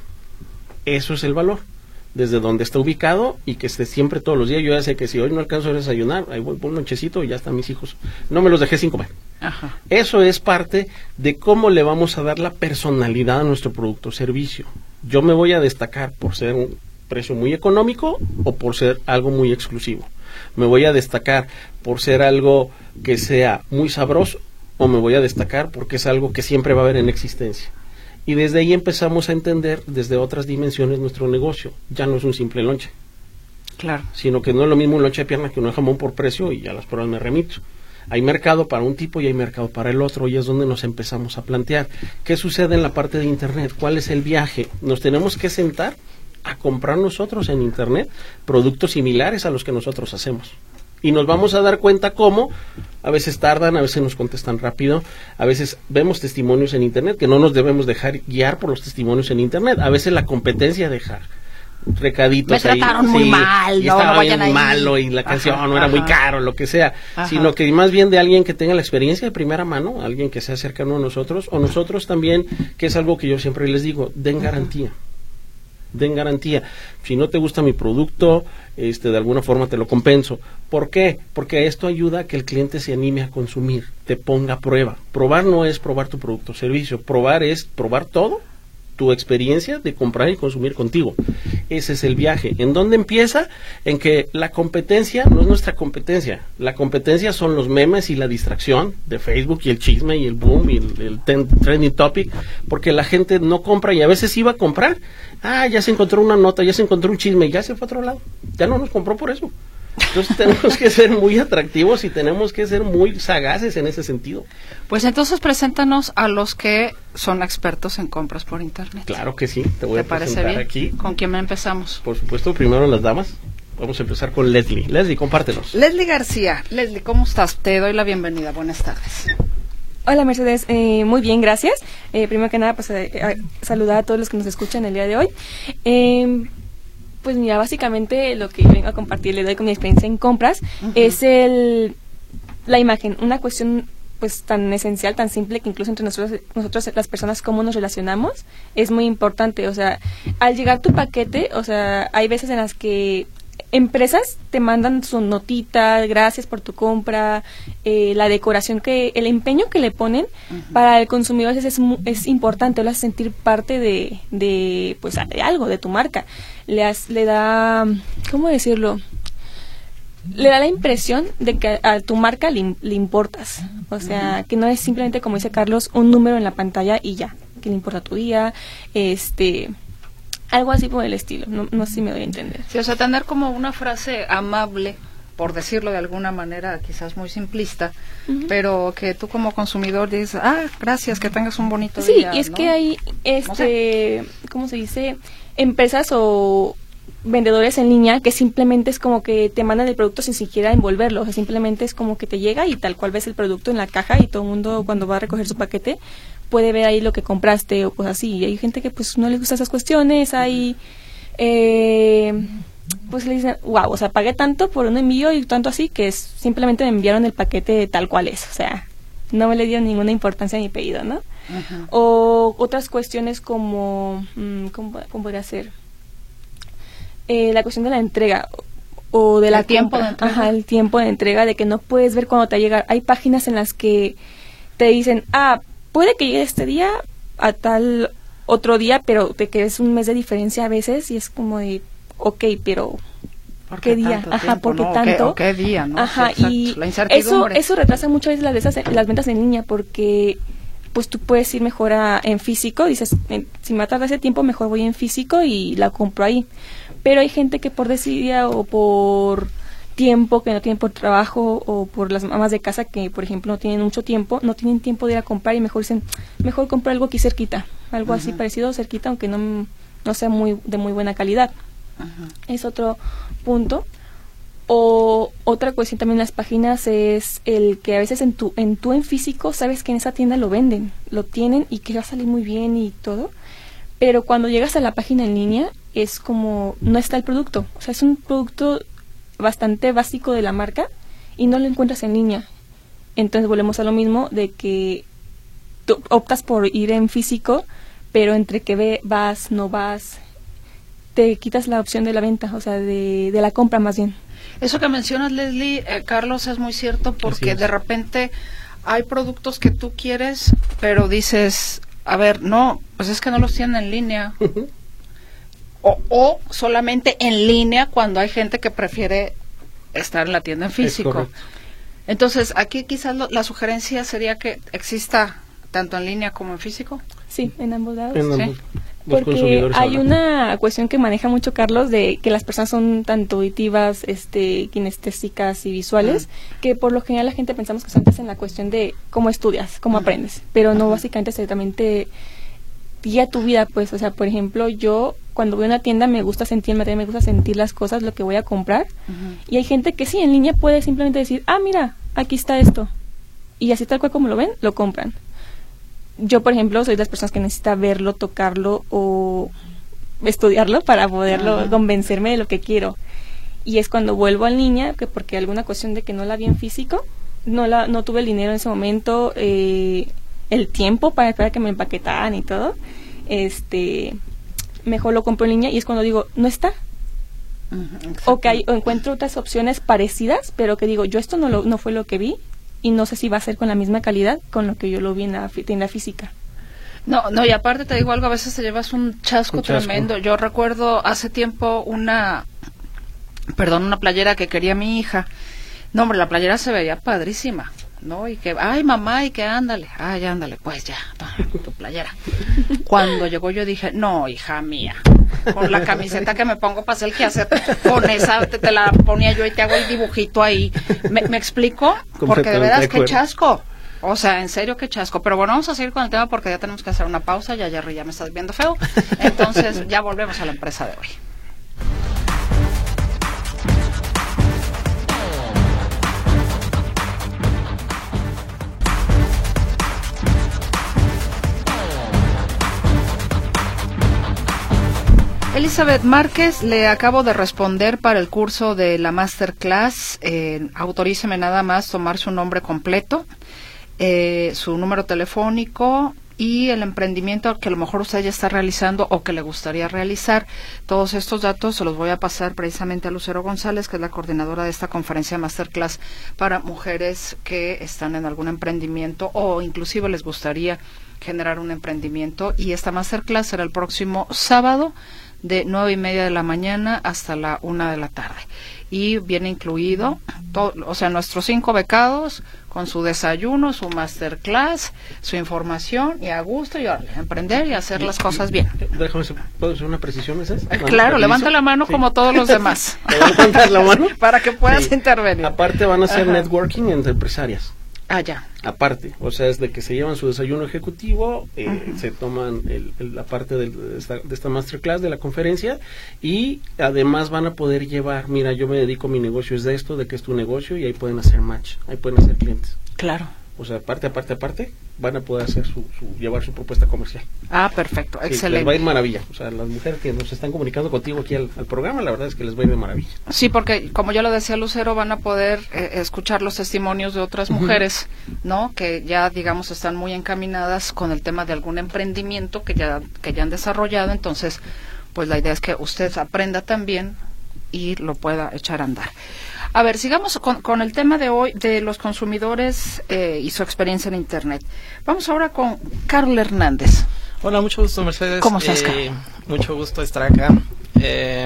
Eso es el valor. Desde donde está ubicado y que esté siempre todos los días. Yo ya sé que si hoy no alcanzo a desayunar, ahí voy por un lonchecito y ya están mis hijos. No me los dejé sin comer. Ajá. Eso es parte de cómo le vamos a dar la personalidad a nuestro producto o servicio. Yo me voy a destacar por ser un precio muy económico o por ser algo muy exclusivo. Me voy a destacar por ser algo que sea muy sabroso o me voy a destacar porque es algo que siempre va a haber en existencia. Y desde ahí empezamos a entender desde otras dimensiones nuestro negocio. Ya no es un simple lonche. Claro. Sino que no es lo mismo un lonche de pierna que un jamón por precio y a las pruebas me remito. Hay mercado para un tipo y hay mercado para el otro y es donde nos empezamos a plantear. ¿Qué sucede en la parte de Internet? ¿Cuál es el viaje? Nos tenemos que sentar a comprar nosotros en Internet productos similares a los que nosotros hacemos. Y nos vamos a dar cuenta cómo a veces tardan, a veces nos contestan rápido, a veces vemos testimonios en Internet que no nos debemos dejar guiar por los testimonios en Internet, a veces la competencia deja recaditos me trataron ahí, muy sí, mal, y no, estaba no vayan bien ahí. malo y la canción Ajá, no era ajá. muy caro, lo que sea, Ajá. sino que más bien de alguien que tenga la experiencia de primera mano, alguien que sea cercano a nosotros, o nosotros también, que es algo que yo siempre les digo, den uh-huh. garantía. Den garantía. Si no te gusta mi producto, este, de alguna forma te lo compenso. ¿Por qué? Porque esto ayuda a que el cliente se anime a consumir, te ponga a prueba. Probar no es probar tu producto o servicio, probar es probar todo, tu experiencia de comprar y consumir contigo. Ese es el viaje. ¿En dónde empieza? En que la competencia no es nuestra competencia. La competencia son los memes y la distracción de Facebook y el chisme y el boom y el, el ten, trending topic, porque la gente no compra y a veces iba a comprar. Ah, ya se encontró una nota, ya se encontró un chisme y ya se fue a otro lado. Ya no nos compró por eso. Entonces tenemos que ser muy atractivos y tenemos que ser muy sagaces en ese sentido. Pues entonces preséntanos a los que son expertos en compras por Internet. Claro que sí, te voy ¿Te a presentar parece bien? aquí. ¿Con quién empezamos? Por supuesto, primero las damas. Vamos a empezar con Leslie. Leslie, compártenos. Leslie García. Leslie, ¿cómo estás? Te doy la bienvenida. Buenas tardes. Hola Mercedes, eh, muy bien, gracias. Eh, primero que nada, pues eh, eh, saludar a todos los que nos escuchan el día de hoy. Eh, Pues mira, básicamente lo que vengo a compartir, le doy con mi experiencia en compras, uh-huh. es el la imagen, una cuestión pues tan esencial, tan simple, que incluso entre nosotros, nosotros las personas, cómo nos relacionamos, es muy importante. O sea, al llegar tu paquete, o sea, hay veces en las que empresas te mandan su notita, gracias por tu compra, eh, la decoración, que el empeño que le ponen uh-huh. para el consumidor es, es, es importante, lo hace sentir parte de, de pues de algo, de tu marca. Le, has, le da, ¿cómo decirlo? Le da la impresión de que a, a tu marca le, le importas. O sea, uh-huh. que no es simplemente, como dice Carlos, un número en la pantalla y ya, que le importa tu día, este... algo así por el estilo, no, no sé si me doy a entender. Sí, o sea, tener como una frase amable, por decirlo de alguna manera, quizás muy simplista, uh-huh. pero que tú como consumidor dices, ah, gracias, que tengas un bonito sí, día. Sí, y es ¿no? que hay, este, no sé. ¿cómo se dice? Empresas o vendedores en línea que simplemente es como que te mandan el producto sin siquiera envolverlo, o sea, simplemente es como que te llega y tal cual ves el producto en la caja y todo el mundo cuando va a recoger su paquete puede ver ahí lo que compraste o cosas así. Y hay gente que pues no les gusta esas cuestiones, hay eh, pues le dicen, wow, o sea, pagué tanto por un envío y tanto así que es, simplemente me enviaron el paquete tal cual es, o sea, no me le dieron ninguna importancia a mi pedido, ¿no? Uh-huh. O otras cuestiones como, ¿cómo, cómo podría ser? eh, la cuestión de la entrega o de la el tiempo compra. de entrega. Ajá, el tiempo de entrega, de que no puedes ver cuándo te va a llegar. Hay páginas en las que te dicen, ah, puede que llegue este día a tal otro día, pero te quedes un mes de diferencia a veces y es como de, ok, pero ¿Por qué día? tanto Ajá, tiempo, ¿por qué no? tanto? ¿O qué, o qué día, no? Ajá, Sí, y la eso, incertidumbre. eso retrasa muchas veces las, ventas, las ventas en línea porque pues tú puedes ir mejor a, en físico, dices, eh, si me va a tardar ese tiempo, mejor voy en físico y la compro ahí. Pero hay gente que por desidia o por tiempo, que no tienen por trabajo, o por las mamás de casa que, por ejemplo, no tienen mucho tiempo, no tienen tiempo de ir a comprar y mejor dicen, mejor compro algo aquí cerquita, algo uh-huh. así parecido cerquita, aunque no, no sea muy de muy buena calidad. Uh-huh. Es otro punto. O otra cuestión también en las páginas es el que a veces en tu en tu en físico sabes que en esa tienda lo venden, lo tienen y que va a salir muy bien y todo, pero cuando llegas a la página en línea es como no está el producto, o sea, es un producto bastante básico de la marca y no lo encuentras en línea. Entonces volvemos a lo mismo de que tú optas por ir en físico, pero entre que ve, vas, no vas, te quitas la opción de la venta, o sea, de, de la compra más bien. Eso que mencionas, Leslie, eh, Carlos, es muy cierto porque es. de repente hay productos que tú quieres, pero dices, a ver, no, pues es que no los tienen en línea. o, o solamente en línea cuando hay gente que prefiere estar en la tienda en físico. Entonces, aquí quizás lo, la sugerencia sería que exista tanto en línea como en físico. Sí, en ambos lados. En ¿Sí? ambos. Porque hay una cuestión que maneja mucho Carlos de que las personas son tanto auditivas, este, kinestésicas y visuales, uh-huh. que por lo general la gente pensamos que son en la cuestión de cómo estudias, cómo uh-huh. aprendes, pero no, uh-huh. básicamente se también te guía tu vida, pues, o sea, por ejemplo, yo cuando voy a una tienda me gusta sentir el material, me gusta sentir las cosas, lo que voy a comprar, uh-huh. y hay gente que sí, en línea puede simplemente decir, ah, mira, aquí está esto, y así tal cual como lo ven, lo compran. Yo, por ejemplo, soy de las personas que necesita verlo, tocarlo o estudiarlo para poderlo uh-huh. convencerme de lo que quiero. Y es cuando vuelvo en línea, que porque alguna cuestión de que no la vi en físico, no la no tuve el dinero en ese momento, eh, el tiempo para esperar que me empaquetaran y todo, este, mejor lo compro en línea y es cuando digo, no está. Uh-huh, o que hay, o encuentro otras opciones parecidas, pero que digo, yo esto no lo, no fue lo que vi. Y no sé si va a ser con la misma calidad con lo que yo lo vi en la tienda física. No, no, y aparte te digo algo, a veces te llevas un chasco, un chasco tremendo. Yo recuerdo hace tiempo una, perdón, una playera que quería mi hija. No, hombre, la playera se veía padrísima, ¿no? Y que, ay, mamá, y que ándale, ay, ándale, pues ya, tu playera. Cuando llegó yo dije, no, hija mía, con la camiseta que me pongo para hacer el quehacer, con esa te, te la ponía yo y te hago el dibujito ahí. ¿Me, me explico? Porque de verdad, qué chasco. O sea, en serio, qué chasco. Pero bueno, vamos a seguir con el tema porque ya tenemos que hacer una pausa. Ya, Jerry, ya me estás viendo feo. Entonces, ya volvemos a la empresa de hoy. Elizabeth Márquez, le acabo de responder para el curso de la Masterclass. Eh, autoríceme nada más tomar su nombre completo, eh, su número telefónico y el emprendimiento que a lo mejor usted ya está realizando o que le gustaría realizar. Todos estos datos se los voy a pasar precisamente a Lucero González, que es la coordinadora de esta conferencia Masterclass para mujeres que están en algún emprendimiento o inclusive les gustaría generar un emprendimiento. Y esta Masterclass será el próximo sábado de nueve y media de la mañana hasta la una de la tarde. Y viene incluido, todo, o sea, nuestros cinco becados con su desayuno, su masterclass, su información y a gusto y a emprender y hacer las cosas bien. Déjame, ¿puedo hacer una precisión? ¿Es eh, claro, levanta la mano sí. como todos los demás. ¿Levantas la mano? Para que puedas sí. intervenir. Aparte van a hacer Ajá. networking entre empresarias. Ah, ya. Aparte, o sea, es de que se llevan su desayuno ejecutivo, eh, uh-huh. se toman el, el, la parte de esta, de esta masterclass, de la conferencia, y además van a poder llevar, mira, yo me dedico, mi negocio es de esto, de que es tu negocio, y ahí pueden hacer match, ahí pueden hacer clientes. Claro. O sea, aparte, aparte, aparte, van a poder hacer su, su llevar su propuesta comercial. Ah, perfecto, sí, excelente. Les va a ir maravilla. O sea, las mujeres que nos están comunicando contigo aquí al, al programa, la verdad es que les va a ir de maravilla. Sí, porque como ya lo decía Lucero, van a poder eh, escuchar los testimonios de otras mujeres, uh-huh. ¿no? Que ya, digamos, están muy encaminadas con el tema de algún emprendimiento que ya, que ya han desarrollado, entonces pues la idea es que usted aprenda también y lo pueda echar a andar. A ver, sigamos con, con el tema de hoy de los consumidores eh, y su experiencia en Internet. Vamos ahora con Carol Hernández. Hola, mucho gusto, Mercedes. ¿Cómo estás, eh, Mucho gusto estar acá. Eh,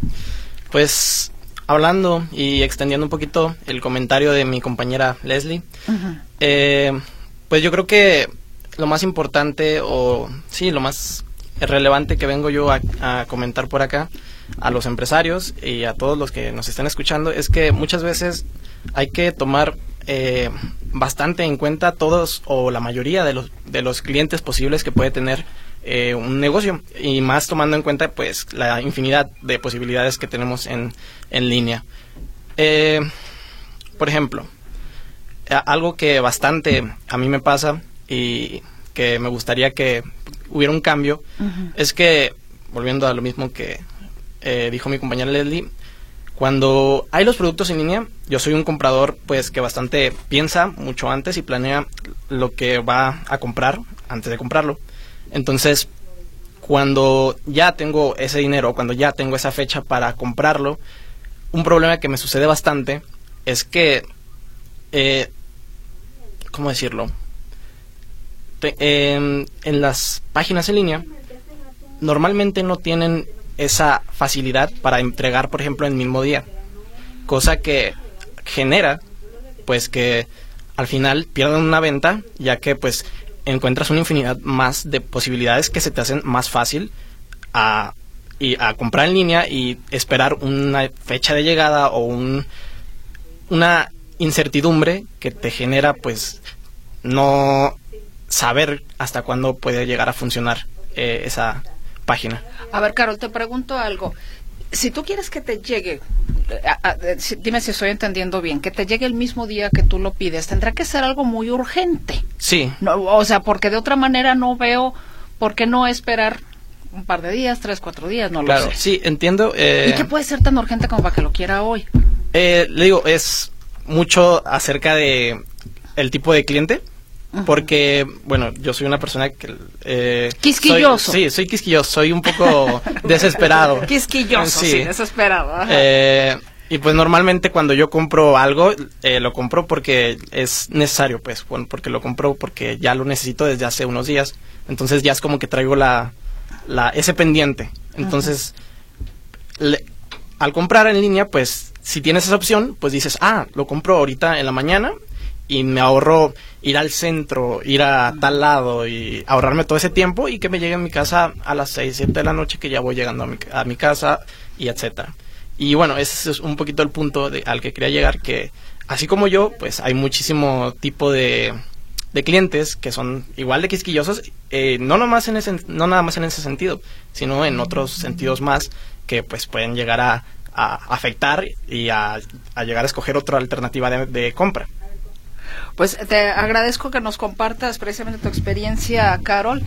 pues hablando y extendiendo un poquito el comentario de mi compañera Leslie, uh-huh. eh, pues yo creo que lo más importante, o sí, lo más relevante que vengo yo a, a comentar por acá a los empresarios y a todos los que nos están escuchando, es que muchas veces hay que tomar eh, bastante en cuenta todos o la mayoría de los de los clientes posibles que puede tener eh, un negocio, y más tomando en cuenta pues la infinidad de posibilidades que tenemos en, en línea. Eh, por ejemplo, algo que bastante a mí me pasa y que me gustaría que hubiera un cambio, uh-huh. es que, volviendo a lo mismo que eh, dijo mi compañera Leslie, cuando hay los productos en línea, yo soy un comprador pues que bastante piensa mucho antes y planea lo que va a comprar antes de comprarlo. Entonces, cuando ya tengo ese dinero, cuando ya tengo esa fecha para comprarlo, un problema que me sucede bastante es que, eh, ¿cómo decirlo? Te, eh, en las páginas en línea normalmente no tienen esa facilidad para entregar, por ejemplo, en el mismo día, cosa que genera pues que al final pierdan una venta, ya que pues encuentras una infinidad más de posibilidades que se te hacen más fácil a, y a comprar en línea y esperar una fecha de llegada o un, una incertidumbre que te genera pues no saber hasta cuándo puede llegar a funcionar eh, esa página. A ver, Carol, te pregunto algo. Si tú quieres que te llegue, a, a, si, dime si estoy entendiendo bien, que te llegue el mismo día que tú lo pides, tendrá que ser algo muy urgente. Sí. No, o sea, porque de otra manera no veo por qué no esperar un par de días, tres, cuatro días, no claro, lo sé. Sí, entiendo. Eh, ¿Y qué puede ser tan urgente como para que lo quiera hoy? Eh, le digo, es mucho acerca de el tipo de cliente. Porque, bueno, yo soy una persona que... Eh, quisquilloso. Soy, sí, soy quisquilloso, soy un poco desesperado. Quisquilloso, sí, sí desesperado. Eh, y pues normalmente cuando yo compro algo, eh, lo compro porque es necesario, pues, bueno, porque lo compro porque ya lo necesito desde hace unos días. Entonces ya es como que traigo la, la ese pendiente. Entonces, le, al comprar en línea, pues, si tienes esa opción, pues dices, ah, lo compro ahorita en la mañana y me ahorro ir al centro, ir a tal lado y ahorrarme todo ese tiempo y que me llegue a mi casa a las seis, siete de la noche, que ya voy llegando a mi, a mi casa y etcétera. Y bueno, ese es un poquito el punto de, al que quería llegar, que así como yo, pues hay muchísimo tipo de, de clientes que son igual de quisquillosos, eh, no nomás en ese, no nada más en ese sentido, sino en otros sentidos más que pues pueden llegar a, a afectar y a, a llegar a escoger otra alternativa de, de compra. Pues te agradezco que nos compartas precisamente tu experiencia, Carol.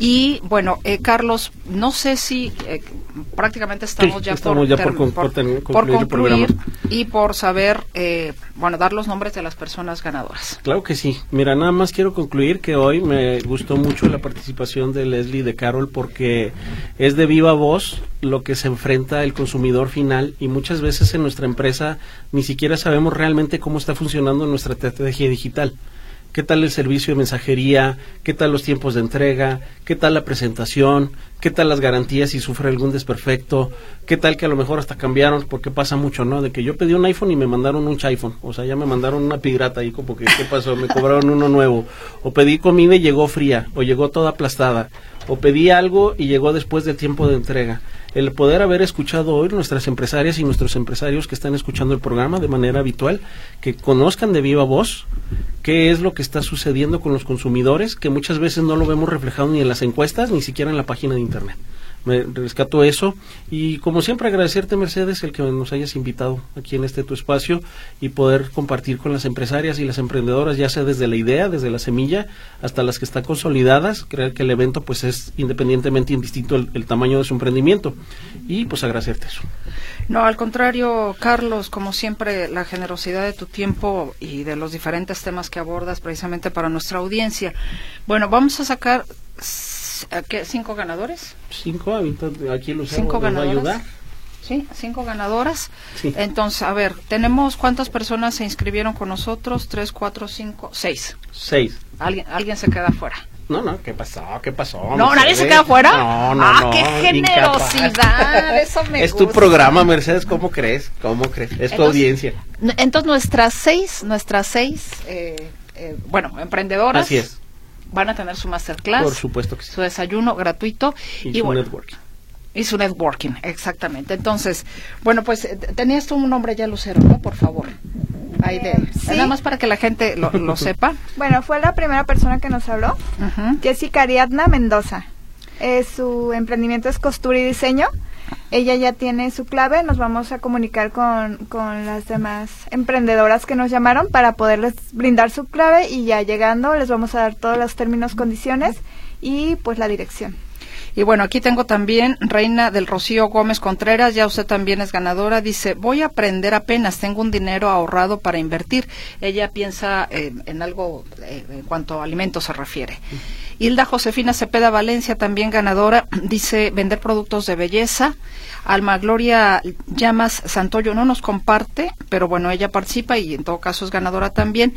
Y bueno, eh, Carlos, no sé si eh, prácticamente estamos sí, ya, estamos por, ya ter, por, por, por, por, por concluir, el programa. Y por saber, eh, bueno, dar los nombres de las personas ganadoras. Claro que sí. Mira, nada más quiero concluir que hoy me gustó mucho la participación de Leslie y de Carol, porque es de viva voz lo que se enfrenta el consumidor final, y muchas veces en nuestra empresa ni siquiera sabemos realmente cómo está funcionando nuestra estrategia digital. ¿Qué tal el servicio de mensajería? ¿Qué tal los tiempos de entrega? ¿Qué tal la presentación? ¿Qué tal las garantías si sufre algún desperfecto? ¿Qué tal que a lo mejor hasta cambiaron? Porque pasa mucho, ¿no? De que yo pedí un iPhone y me mandaron un iPhone. O sea, ya me mandaron una pirata y como que, ¿qué pasó? Me cobraron uno nuevo. O pedí comida y llegó fría. O llegó toda aplastada. O pedí algo y llegó después del tiempo de entrega. El poder haber escuchado hoy nuestras empresarias y nuestros empresarios que están escuchando el programa de manera habitual, que conozcan de viva voz qué es lo que está sucediendo con los consumidores, que muchas veces no lo vemos reflejado ni en las encuestas, ni siquiera en la página de internet. Me rescato eso, y como siempre agradecerte, Mercedes, el que nos hayas invitado aquí en este tu espacio y poder compartir con las empresarias y las emprendedoras, ya sea desde la idea, desde la semilla, hasta las que están consolidadas. Creo que el evento pues es independientemente indistinto el, el tamaño de su emprendimiento, y pues agradecerte eso. No, al contrario, Carlos, como siempre, la generosidad de tu tiempo y de los diferentes temas que abordas precisamente para nuestra audiencia. Bueno, vamos a sacar ¿qué, ¿Cinco ganadores? Cinco, aquí Lucero Cinco nos va a ganadoras. ayudar. Sí, cinco ganadoras. Sí. Entonces, a ver, tenemos cuántas personas se inscribieron con nosotros, tres, cuatro, cinco, seis. Seis. Alguien, alguien se queda fuera. No, no, ¿qué pasó? ¿Qué pasó? No, Mercedes? ¿nadie se queda fuera? No, no, ah, no. qué generosidad, eso me Es gusta. tu programa, Mercedes, ¿cómo crees? ¿Cómo crees? Es tu Entonces, audiencia. Entonces, nuestras seis, nuestras seis, eh, eh, bueno, emprendedoras. Así es. Van a tener su masterclass. Por supuesto que sí. Su desayuno gratuito. Y, y su bueno, networking. Y su networking, exactamente. Entonces, bueno, pues tenías tú un nombre ya, Lucero, ¿no? Por favor. Ahí de, Eh, sí. Nada más para que la gente lo, lo sepa. Bueno, fue la primera persona que nos habló, Uh-huh. Jessica Ariadna Mendoza. Eh, su emprendimiento es costura y diseño. Ella ya tiene su clave. Nos vamos a comunicar con, con las demás emprendedoras que nos llamaron para poderles brindar su clave, y ya llegando les vamos a dar todos los términos, condiciones y pues la dirección. Y bueno, aquí tengo también Reina del Rocío Gómez Contreras, ya usted también es ganadora. Dice, voy a aprender apenas, tengo un dinero ahorrado para invertir. Ella piensa eh, en algo eh, en cuanto a alimentos se refiere. Hilda Josefina Cepeda Valencia, también ganadora, dice, vender productos de belleza. Alma Gloria Llamas Santoyo no nos comparte, pero bueno, ella participa y en todo caso es ganadora también.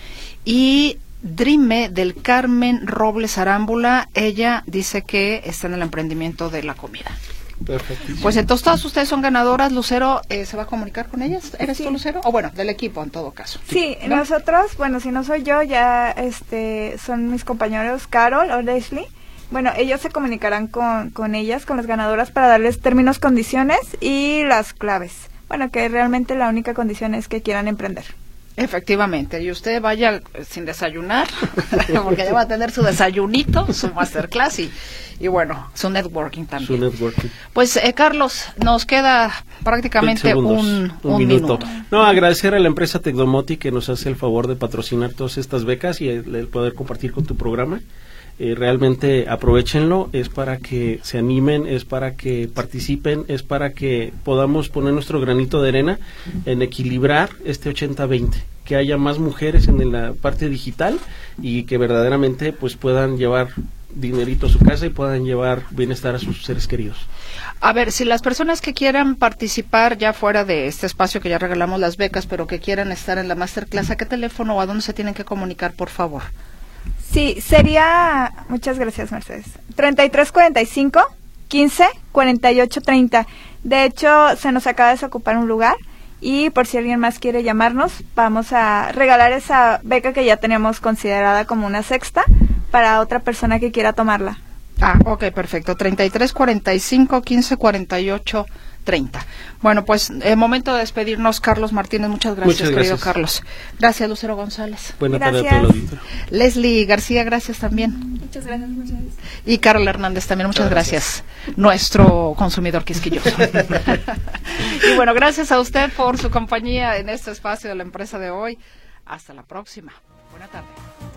Y Drime del Carmen Robles Arámbula, ella dice que está en el emprendimiento de la comida. Perfecto. Pues entonces todas ustedes son ganadoras. Lucero, eh, ¿se va a comunicar con ellas? ¿Eres Sí. tú, Lucero? O bueno, del equipo en todo caso. Sí, ¿No? nosotros, bueno, si no soy yo, ya este son mis compañeros Carol o Leslie. Bueno, ellos se comunicarán con, con ellas, con las ganadoras, para darles términos, condiciones y las claves. Bueno, que realmente la única condición es que quieran emprender. Efectivamente, y usted vaya sin desayunar, porque ya va a tener su desayunito, su masterclass y, y bueno, su networking también. Su networking. Pues, eh, Carlos, nos queda prácticamente un, un, un minuto. minuto. No, agradecer a la empresa Tecnomoti que nos hace el favor de patrocinar todas estas becas y el, el poder compartir con tu programa. Eh, realmente aprovechenlo, es para que se animen, es para que participen, es para que podamos poner nuestro granito de arena en equilibrar este ochenta veinte, que haya más mujeres en la parte digital y que verdaderamente pues puedan llevar dinerito a su casa y puedan llevar bienestar a sus seres queridos. A ver, si las personas que quieran participar ya fuera de este espacio que ya regalamos las becas, pero que quieran estar en la masterclass, ¿a qué teléfono o a dónde se tienen que comunicar, por favor? Sí, sería, muchas gracias, Mercedes, treinta y tres cuarenta y cinco, quince, cuarenta y ocho, treinta. De hecho, se nos acaba de desocupar un lugar y por si alguien más quiere llamarnos, vamos a regalar esa beca que ya teníamos considerada como una sexta para otra persona que quiera tomarla. Ah, ok, perfecto. treinta y tres cuarenta y cinco, quince cuarenta y ocho, treinta. Bueno, pues eh, momento de despedirnos. Carlos Martínez, muchas gracias, Muchas querido gracias. Carlos. Gracias, Lucero González. Buena tarde a Gracias. todo el auditorio. Leslie García, gracias también. Muchas gracias, muchas gracias. Y Carol Hernández también, muchas gracias. Nuestro consumidor quisquilloso. Y bueno, gracias a usted por su compañía en este espacio de la empresa de hoy. Hasta la próxima. Buena tarde.